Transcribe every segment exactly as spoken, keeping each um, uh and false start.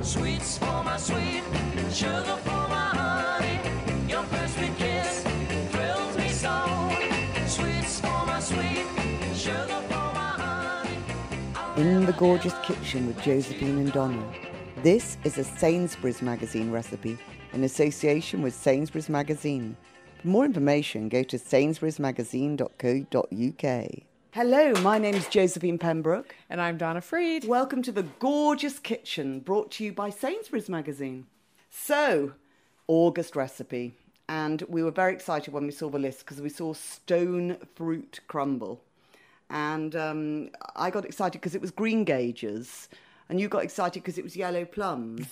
Sweets for my sweet, sugar for my honey. Your first sweet kiss thrills me so. Sweets for my sweet, sugar for my honey. In the Gorgeous Kitchen with Josephine and Donna. This is a Sainsbury's Magazine recipe in association with Sainsbury's Magazine. For more information, go to sainsburys magazine dot co dot uk. Hello, my name is Josephine Pembroke. And I'm Donna Freed. Welcome to the Gorgeous Kitchen, brought to you by Sainsbury's Magazine. So, August recipe. And we were very excited when we saw the list because we saw stone fruit crumble. And um, I got excited because it was green gages. And you got excited because it was yellow plums.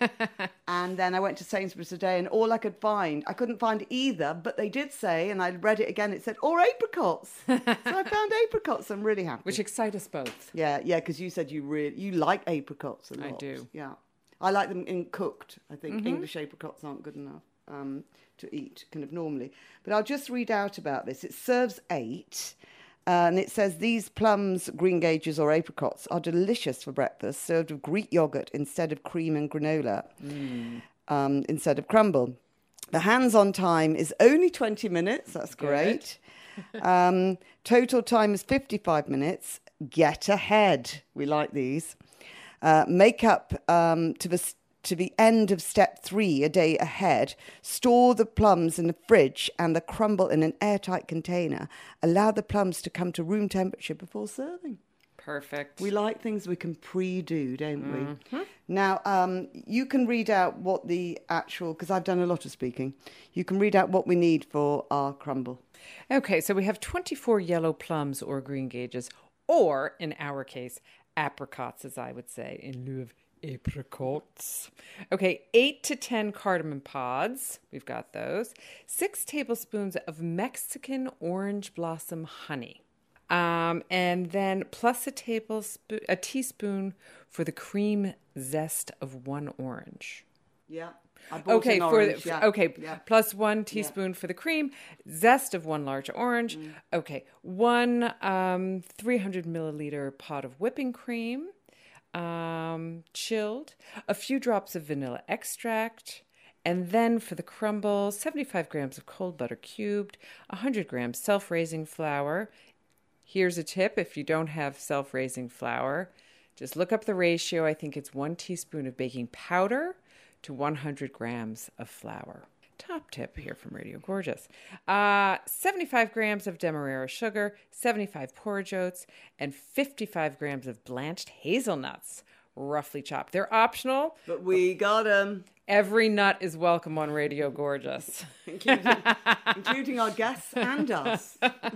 And then I went to Sainsbury's today and all I could find, I couldn't find either, but they did say, and I read it again, it said, or apricots. So I found apricots. I'm really happy. Which excite us both. Yeah, yeah, because you said you really, you like apricots a lot. I do. Yeah. I like them in cooked. I think Mm-hmm. English apricots aren't good enough um, to eat kind of normally. But I'll just read out about this. It serves eight. Uh, and it says, these plums, green gages or apricots are delicious for breakfast, served with Greek yogurt instead of cream and granola, mm. um, instead of crumble. The hands-on time is only twenty minutes. That's great. um, total time is fifty-five minutes. Get ahead. We like these. Uh, make up um, to the... St- To the end of step three, a day ahead, store the plums in the fridge and the crumble in an airtight container. Allow the plums to come to room temperature before serving. Perfect. We like things we can pre-do, don't we? Mm-hmm. Now, um, you can read out what the actual, because I've done a lot of speaking, you can read out what we need for our crumble. Okay, so we have twenty-four yellow plums or green gages, or in our case, apricots, as I would say, in lieu of apricots. Okay, eight to ten cardamom pods. We've got those. Six tablespoons of Mexican orange blossom honey. Um, and then plus a tablespoon, a teaspoon for the cream zest of one orange. Yeah. I bought Okay, an for orange, the, yeah. okay, Yeah. plus one teaspoon yeah. for the cream, zest of one large orange. Mm. Okay, one um, three hundred milliliter pot of whipping cream. Um, chilled, a few drops of vanilla extract, and then for the crumble, seventy-five grams of cold butter cubed, one hundred grams self-raising flour. Here's a tip: if you don't have self-raising flour, just look up the ratio. I think it's one teaspoon of baking powder to one hundred grams of flour. Top tip here from Radio Gorgeous. Uh, seventy-five grams of Demerara sugar, seventy-five porridge oats, and fifty-five grams of blanched hazelnuts, roughly chopped. They're optional. But we got them. Every nut is welcome on Radio Gorgeous. including, including our guests and us.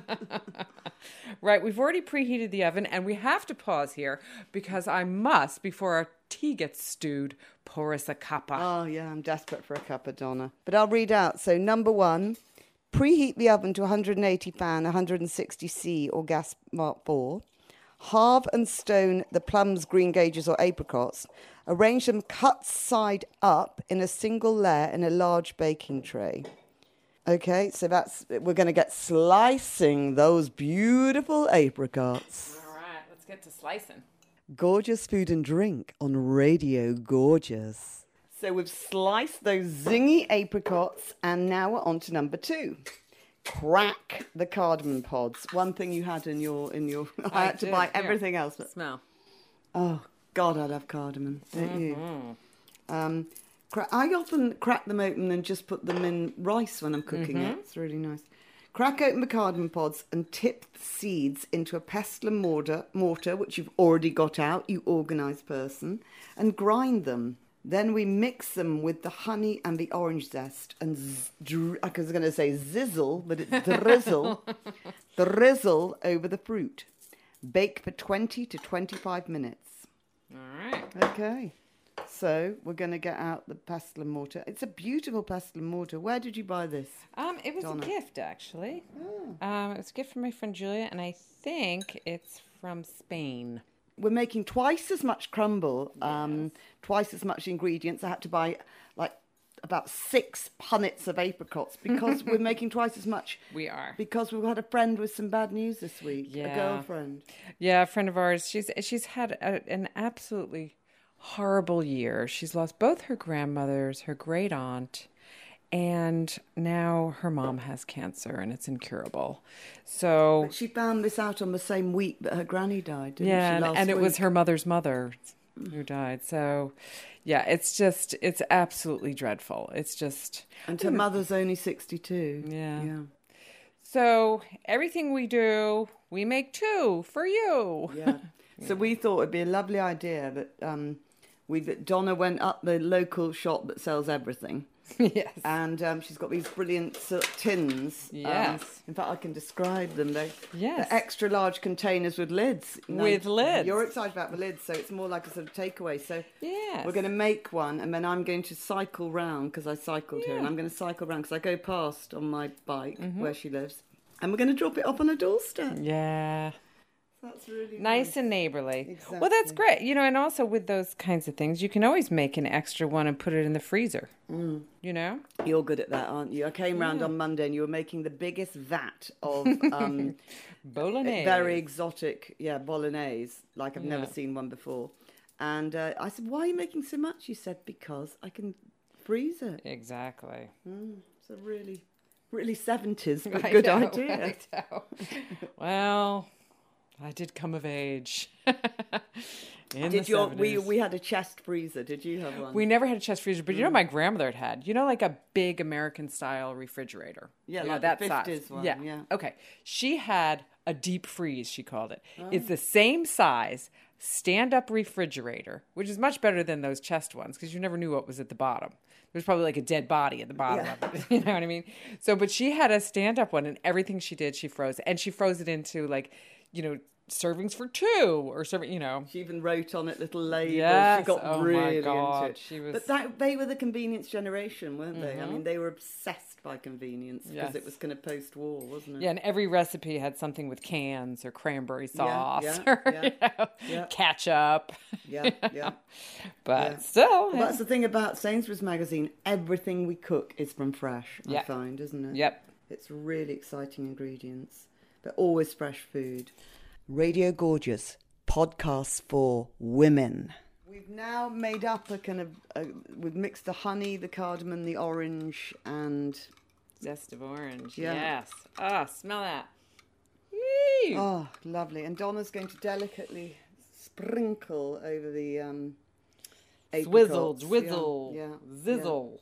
Right, we've already preheated the oven, and we have to pause here because I must, before our tea gets stewed, pour us a cuppa. Oh, yeah, I'm desperate for a cuppa, Donna. But I'll read out. So, number one, preheat the oven to one hundred eighty fan, one hundred sixty C or gas mark four. Halve and stone the plums, green gages or apricots. Arrange them cut side up in a single layer in a large baking tray. Okay, so that's, we're going to get slicing those beautiful apricots. All right, let's get to slicing. Gorgeous food and drink on Radio Gorgeous. So we've sliced those zingy apricots, and now we're on to number two. Crack the cardamom pods. One thing you had in your in your. I, I had did. to buy Here. everything else. But, Smell. oh God, I love cardamom. Don't mm-hmm. you? Um, cra- I often crack them open and just put them in rice when I'm cooking mm-hmm. it. It's really nice. Crack open the cardamom pods and tip the seeds into a pestle and mortar, mortar, which you've already got out, you organised person, and grind them. Then we mix them with the honey and the orange zest and, z- dr- I was going to say zizzle, but it's drizzle, drizzle over the fruit. Bake for twenty to twenty-five minutes. All right. Okay. So we're going to get out the pestle and mortar. It's a beautiful pestle and mortar. Where did you buy this? Um, it was Donna? a gift, actually. Oh. Um, it was a gift from my friend Julia, and I think it's from Spain. We're making twice as much crumble, um, yes. twice as much ingredients. I had to buy like about six punnets of apricots because we're making twice as much. We are. Because we've had a friend with some bad news this week. Yeah. A girlfriend. Yeah, a friend of ours. She's she's had a, an absolutely horrible year. She's lost both her grandmothers, her great aunt, and now her mom has cancer and it's incurable. So But she found this out on the same week that her granny died, didn't yeah, she? and, Last and it was week? her mother's mother who died. So yeah, it's just it's absolutely dreadful. It's just And her mother's only sixty-two. Yeah. Yeah. so everything we do, we make two for you. Yeah. So we thought it'd be a lovely idea that um, we that Donna went up the local shop that sells everything. Yes. And um, she's got these brilliant silk tins. Um, Yes. in fact, I can describe them. They, Yes. They're extra large containers with lids. Now, With lids. You're excited about the lids, so it's more like a sort of takeaway. So Yes. we're going to make one, and then I'm going to cycle round, because I cycled here, and Yeah. I'm going to cycle round, because I go past on my bike Mm-hmm. where she lives. And we're going to drop it off on her doorstep. Yeah. That's really Nice and neighborly. Exactly. Well, that's great. You know, and also with those kinds of things, you can always make an extra one and put it in the freezer. Mm. You know? You're good at that, aren't you? I came round on Monday and you were making the biggest vat of um, Bolognese. very exotic, yeah, bolognese, like I've never Yeah. seen one before. And uh, I said, why are you making so much? You said, because I can freeze it. Exactly. It's a really, really seventies, but I good know, idea. I know. Well, I did come of age. In Did the you? We seventies. we had a chest freezer. Did you have one? We never had a chest freezer, but Mm. you know, my grandmother had had, you know, like a big American style refrigerator. Yeah, You know, like that the size. fifties one, Yeah. yeah. Okay. She had a deep freeze, she called it. Oh. It's the same size, stand up refrigerator, which is much better than those chest ones because you never knew what was at the bottom. There's probably like a dead body at the bottom Yeah. of it. You know what I mean? So, but she had a stand up one, and everything she did, she froze. And she froze it into like, you know, servings for two or serving, you know. She even wrote on it little labels. Yes. She got Oh, my really God. into it. She was- But that, they were the convenience generation, weren't they? I mean, they were obsessed by convenience because Yes. it was kind of post-war, wasn't it? Yeah, and every recipe had something with cans or cranberry sauce yeah, or yeah, you know, yeah. ketchup. Yeah, yeah. But Yeah. still, Well, yeah. that's the thing about Sainsbury's magazine. Everything we cook is from fresh, I Yeah. find, isn't it? Yep. It's really exciting ingredients. But always fresh food. Radio Gorgeous, podcasts for women. We've now made up a kind of, a, we've mixed the honey, the cardamom, the orange, and, Zest of orange. Yeah. Yes. Ah, smell that. Yee. oh, lovely. And Donna's going to delicately sprinkle over the um, Swizzle, apricots. dwizzle, Yeah, yeah, zizzle,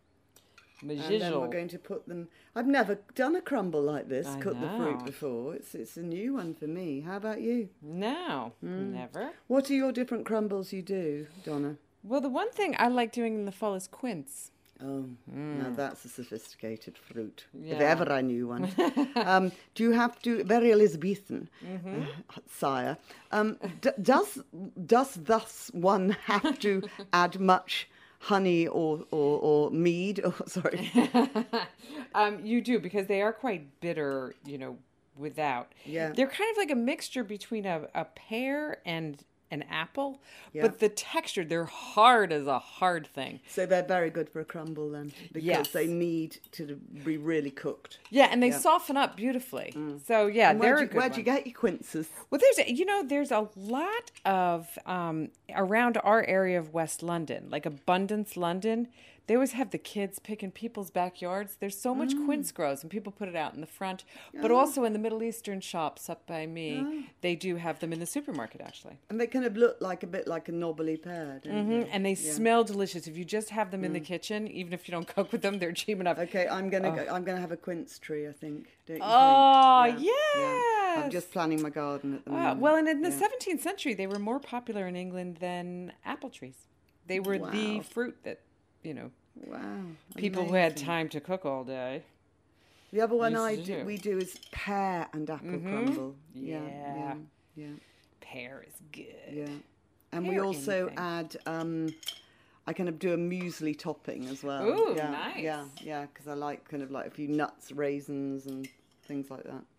And then we're majizzle. going to put them. I've never done a crumble like this, I cut the fruit know. before. It's it's a new one for me. How about you? No, never. What are your different crumbles you do, Donna? Well, the one thing I like doing in the fall is quince. Oh, now that's a sophisticated fruit. If Yeah. ever I knew one. um, do you have to, very Elizabethan, uh, sire, um, d- does, does thus one have to add much honey or, or, or mead? Or, sorry. Um, you do because they are quite bitter, you know, without. Yeah. They're kind of like a mixture between a, a pear and an apple, Yeah. but the texture, they're hard as a hard thing. So they're very good for a crumble then, because Yes. they need to be really cooked. Yeah, and they Yeah. soften up beautifully. So yeah, And they're where'd a you, good where'd one. you get your quinces? Well, there's a, you know there's a lot of um, around our area of West London, like Abundance, London. They always have the kids picking people's backyards. There's so much quince grows, and people put it out in the front. But also in the Middle Eastern shops up by me, they do have them in the supermarket actually. And they kind of look like a bit like a knobbly pear, don't they? And they smell delicious. If you just have them in the kitchen, even if you don't cook with them, they're cheap enough. Okay, I'm gonna go, I'm gonna have a quince tree, I think. Don't you Oh, think? Yeah, yeah. I'm yes. just planning my garden at the Uh, moment. well, and in the Yeah. seventeenth century, they were more popular in England than apple trees. They were the Wow. fruit that, you know, Wow. people who had amazing. time to cook all day. The other one used I to do, do. we do is pear and apple crumble. Yeah, yeah, Yeah. yeah, Pear is good. yeah. And we Pear also anything. add. Um, I kind of do a muesli topping as well. Ooh, yeah, nice. Yeah, yeah, because I like kind of like a few nuts, raisins, and things like that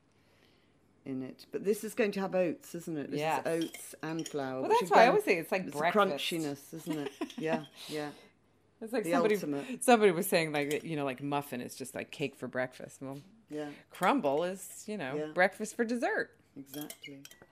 in it. But this is going to have oats, isn't it? This Yes. is oats and flour. Well, which that's why I again, always say it's like it's breakfast. crunchiness, isn't it? Yeah, yeah. It's like The somebody, ultimate. somebody was saying like, you know, like muffin is just like cake for breakfast. Well, Yeah, crumble is, you know, Yeah. breakfast for dessert. exactly.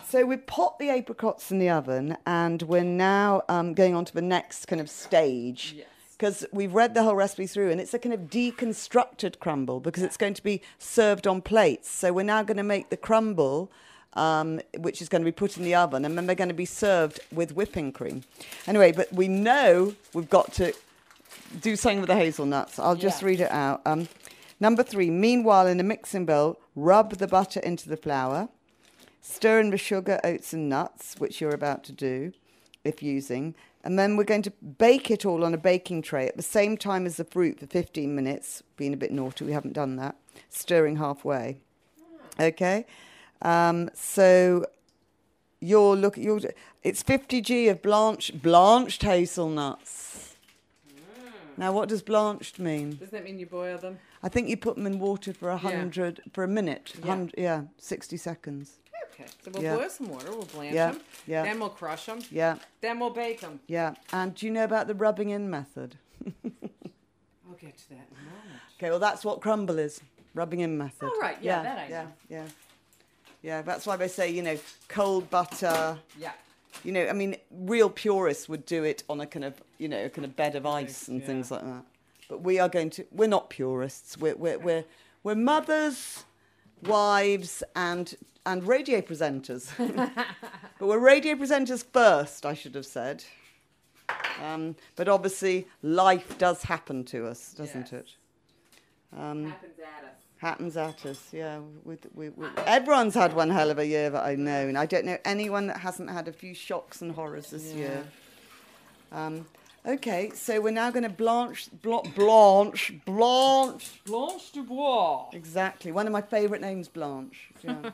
So we pop the apricots in the oven, and we're now um, going on to the next kind of stage. Yes. Because we've read the whole recipe through, and it's a kind of deconstructed crumble because it's going to be served on plates. So we're now going to make the crumble, um, which is going to be put in the oven, and then they're going to be served with whipping cream. Anyway, but we know we've got to do something with the hazelnuts. I'll just Yeah. read it out. Um, number three, meanwhile, in a mixing bowl, rub the butter into the flour. Stir in the sugar, oats and nuts, which you're about to do, if using. And then we're going to bake it all on a baking tray at the same time as the fruit for fifteen minutes. Being a bit naughty, we haven't done that. Stirring halfway. Okay? Um, so you're look. You're, it's fifty g of blanched, blanched hazelnuts. Now, what does blanched mean? Does that mean you boil them? I think you put them in water for a hundred, for a minute. Yeah. Hundred, yeah, sixty seconds. Okay, so we'll Yeah. boil some water, we'll blanch Yeah, them, yeah. then we'll crush them, Yeah, then we'll bake them. yeah. And do you know about the rubbing in method? I'll get to that in a moment. Okay, well, that's what crumble is. Rubbing in method. Oh, right, yeah, that I yeah, know. Yeah, yeah. That's why they say, you know, cold butter. Yeah. You know, I mean, real purists would do it on a kind of, you know, a kind of bed of ice and Yeah. things like that. But we are going to, we're not purists. We're, we're, we're, we're mothers, wives, and and radio presenters. But we're radio presenters first, I should have said. Um, but obviously, life does happen to us, doesn't Yes. it? Um, Happens at us. happens at us, yeah. We, we, we, everyone's had one hell of a year that I know, and I don't know anyone that hasn't had a few shocks and horrors this Yeah. year. Um, okay, so we're now going to blanch, bl- blanch, blanch. Blanche Dubois. Exactly, one of my favourite names, Blanche. Yeah,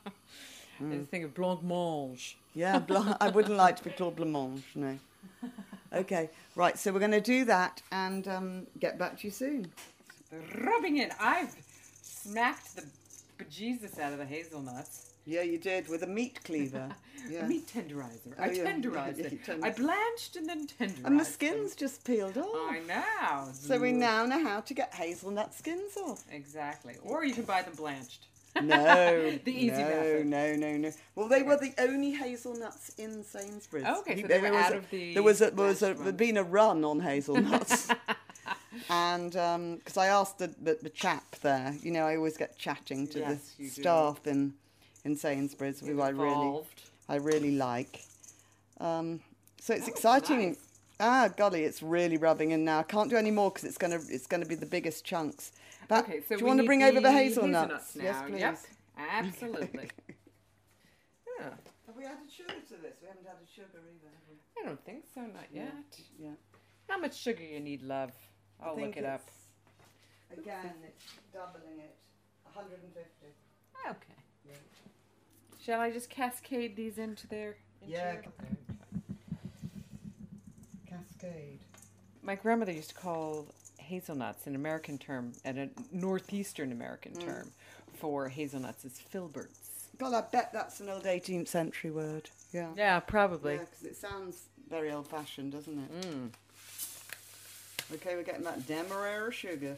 I just think of Blanc Mange. yeah. Blanche. I wouldn't like to be called Blanche, no. Okay, right. So we're going to do that and um, get back to you soon. The rubbing it. I've smacked the bejesus out of the hazelnuts. Yeah, you did with a meat cleaver. Yeah. A meat tenderizer. Oh, I yeah. tenderized Yeah, it. you tender- I blanched and then tenderized. And the them. skin's just peeled off. I know. So we now know how to get hazelnut skins off. Exactly. Or you can buy them blanched. No, The easy no, method. no, no, no. Well, they were the only hazelnuts in Sainsbury's. Oh, okay, so There they were was out a- of the There was a, there was a, blanched there'd ones. been a run on hazelnuts, and because I asked the, the the chap there, you know, I always get chatting to Yes, you the do. staff in in Sainsbury's, who I really Involved. I really like. Um, so it's Oh, it's exciting. nice. Ah, golly, it's really rubbing in now. I can't do any more because it's gonna it's gonna be the biggest chunks. But Okay, so do you we want to need bring over the the hazelnuts? now. Yes, please. Yep, absolutely. Yeah, Have we added sugar to this? We haven't added sugar either. Have we? I don't think so, not yet. Yeah. How much sugar you need, love? I'll I think look it up. it's- Again, it's doubling it. one hundred fifty. Okay. Shall I just cascade these into their? Into Yeah. your- Cascade. My grandmother used to call hazelnuts, an American term, and a northeastern American Mm. term for hazelnuts is filberts. God, I bet that's an old eighteenth century word. Yeah. Yeah, probably. Yeah, because it sounds very old fashioned, doesn't it? Mm. Okay, we're getting that Demerara sugar.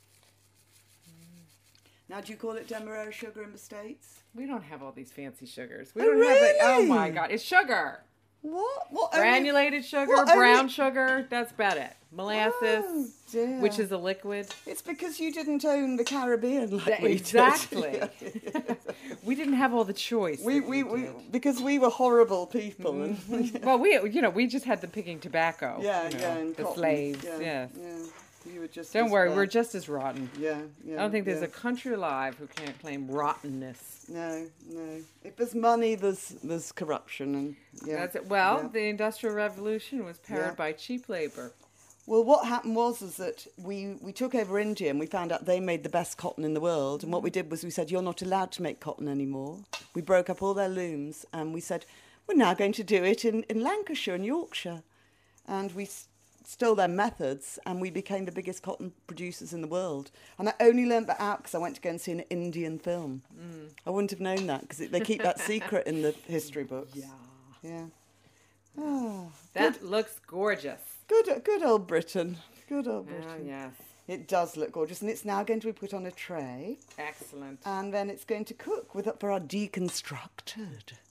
Now, do you call it Demerara sugar in the States? We don't have all these fancy sugars. We Oh, don't have it. Oh my really? god, it's sugar. What? What? only- Granulated sugar, Well, only- brown sugar, that's about it. Molasses, Oh, dear. which is a liquid. It's because you didn't own the Caribbean like That- we exactly. did. We didn't have all the choice. we, that we, you we, did. because we were horrible people. And Well, we, you know, we just had the picking tobacco. yeah, you know, yeah, and the cotton. slaves. Yeah, yes. yeah. You were just. Don't as worry, bad. we're just as rotten. Yeah, yeah. I don't think there's yeah. a country alive who can't claim rottenness. No, no. If there's money, there's there's corruption, and yeah. That's it. Well, yeah. the Industrial Revolution was powered Yeah. by cheap labor. Well, what happened was is that we, we took over India and we found out they made the best cotton in the world. And what we did was we said, you're not allowed to make cotton anymore. We broke up all their looms and we said, we're now going to do it in, in Lancashire and Yorkshire. And we s- stole their methods and we became the biggest cotton producers in the world. And I only learned that out because I went to go and see an Indian film. Mm. I wouldn't have known that because they keep that secret in the history books. Yeah. Yeah. Oh, That looks gorgeous. good, good old Britain. Good old Oh, Britain. yes. It does look gorgeous, and it's now going to be put on a tray, Excellent. and then it's going to cook with it for our deconstructed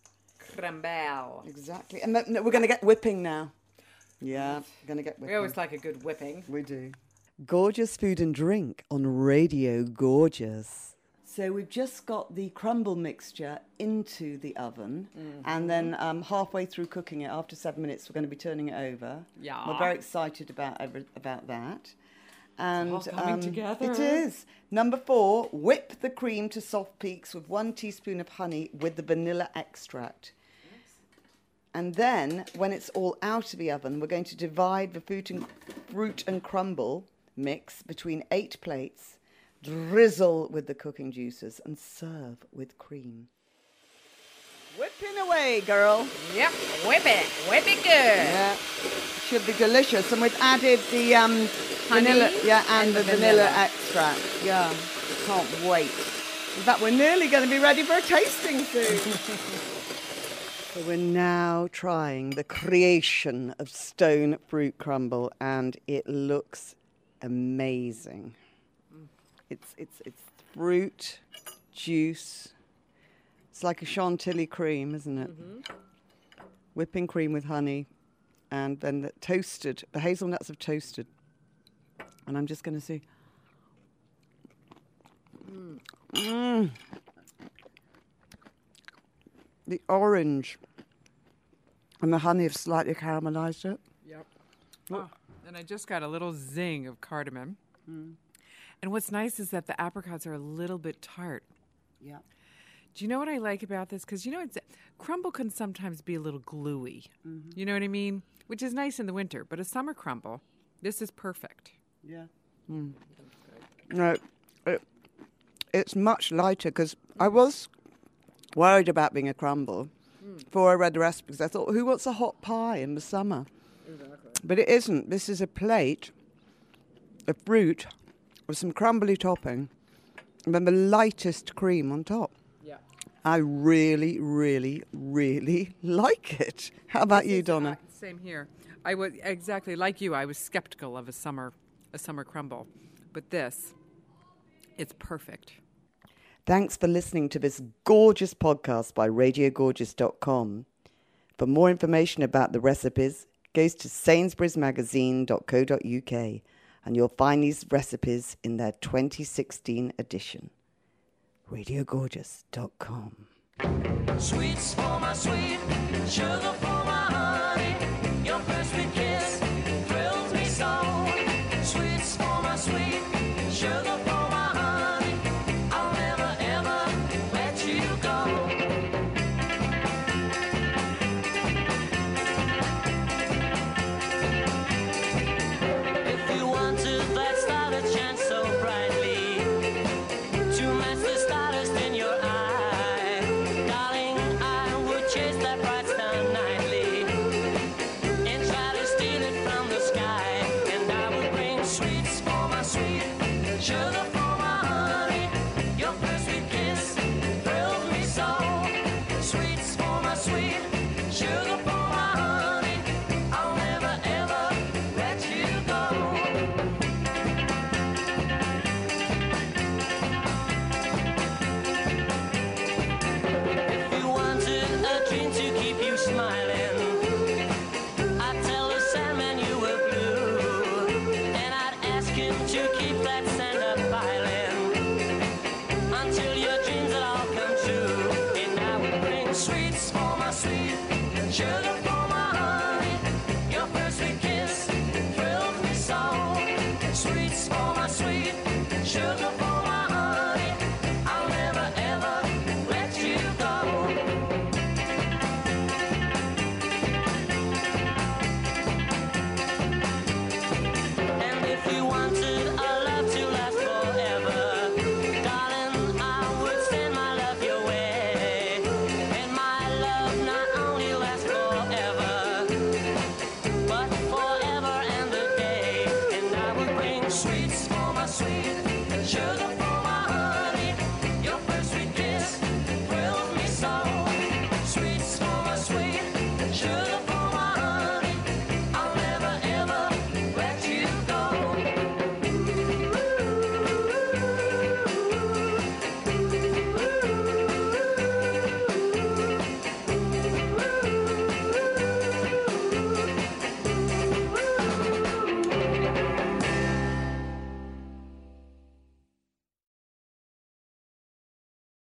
crumble. Exactly. And th- no, we're going to get whipping now. Yeah, we're going to get whipping. We always like a good whipping. We do. Gorgeous food and drink on Radio Gorgeous. So we've just got the crumble mixture into the oven, mm-hmm. and then um, halfway through cooking it, after seven minutes, we're going to be turning it over. Yeah. We're very excited about every, about that. And it's all coming um, together. It is. Number four, whip the cream to soft peaks with one teaspoon of honey with the vanilla extract. And then, when it's all out of the oven, we're going to divide the fruit and, fruit and crumble mix between eight plates, drizzle with the cooking juices, and serve with cream. Whipping away, girl. Yep, whip it. Whip it good. Yeah, should be delicious. And we've added the um, vanilla, yeah, and, and the, the vanilla. vanilla. extract. Yeah, can't wait. In fact, we're nearly going to be ready for a tasting soon. So we're now trying the creation of stone fruit crumble, and it looks amazing. It's it's it's fruit, juice. It's like a chantilly cream, isn't it? Mm-hmm. Whipping cream with honey, and then the toasted. The hazelnuts have toasted, and I'm just going to see. Mm. Mm. The orange and the honey have slightly caramelized it. Yep. Oh, and I just got a little zing of cardamom. Mm. And what's nice is that the apricots are a little bit tart. Yeah. Do you know what I like about this? Because, you know, it's, crumble can sometimes be a little gluey. Mm-hmm. You know what I mean? Which is nice in the winter. But a summer crumble, this is perfect. Yeah. Mm. No, it, it's much lighter because I was worried about being a crumble mm. before I read the recipe, because I thought, who wants a hot pie in the summer? Exactly. But it isn't. This is a plate of fruit with some crumbly topping and then the lightest cream on top. Yeah. I really, really, really like it. How about this you, Donna? Uh, same here. I was exactly like you. I was skeptical of a summer a summer crumble, but this, it's perfect. Thanks for listening to this gorgeous podcast by radio gorgeous dot com. For more information about the recipes, go to sainsbury's magazine dot co dot uk and you'll find these recipes in their twenty sixteen edition. radio gorgeous dot com. Sweets for my sweet, sugar for my honey.